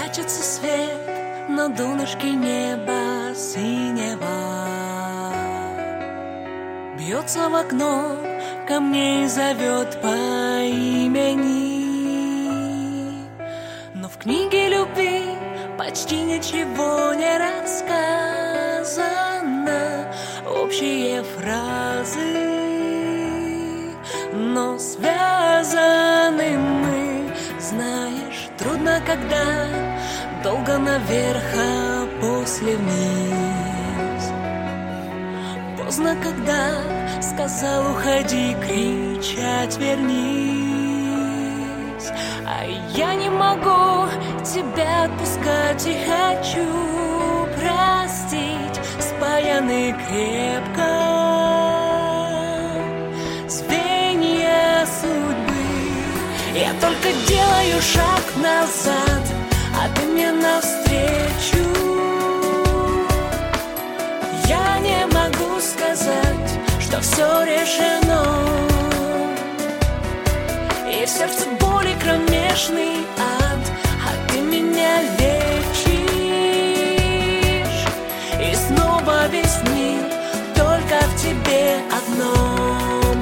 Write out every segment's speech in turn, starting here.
Прячется свет на донышке неба синего, бьется в окно, ко мне и зовет по имени. Но в книге любви почти ничего не рассказано, общие фразы, но связаны мы. Знаешь, трудно, когда долго наверх, а после вниз. Поздно, когда сказал уходи, кричать вернись. А я не могу тебя отпускать и хочу простить. Спаяны крепко звенья судьбы. Я только делаю шаг назад, а ты мне навстречу. Я не могу сказать, что все решено, и в сердце боли кромешный ад, а ты меня лечишь. И снова весь мир только в тебе одном.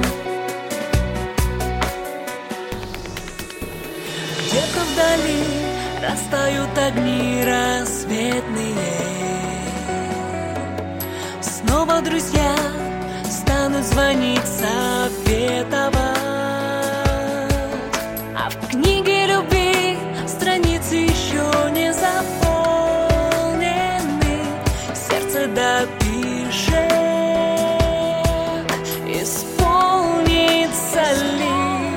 Где-то вдали растают огни рассветные. Снова друзья станут звонить, советовать. А в книге любви страницы еще не заполнены. Сердце допишет, исполнится ли.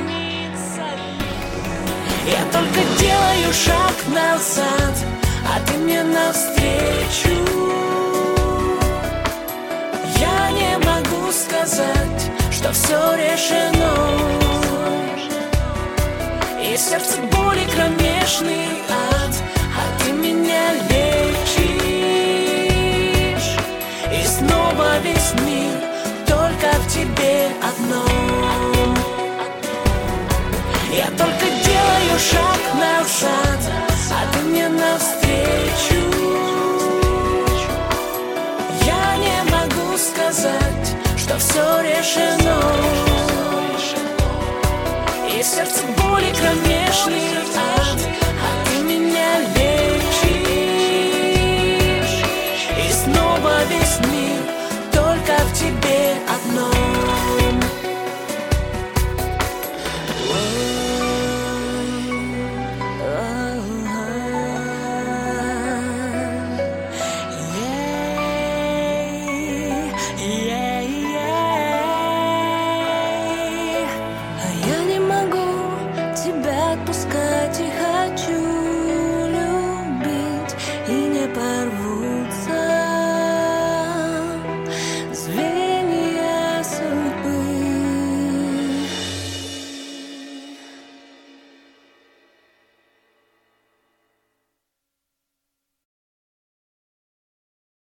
Я только делаю шаг назад, а ты мне навстречу. Я не могу сказать, что все решено, и в сердце боли кромешный ад.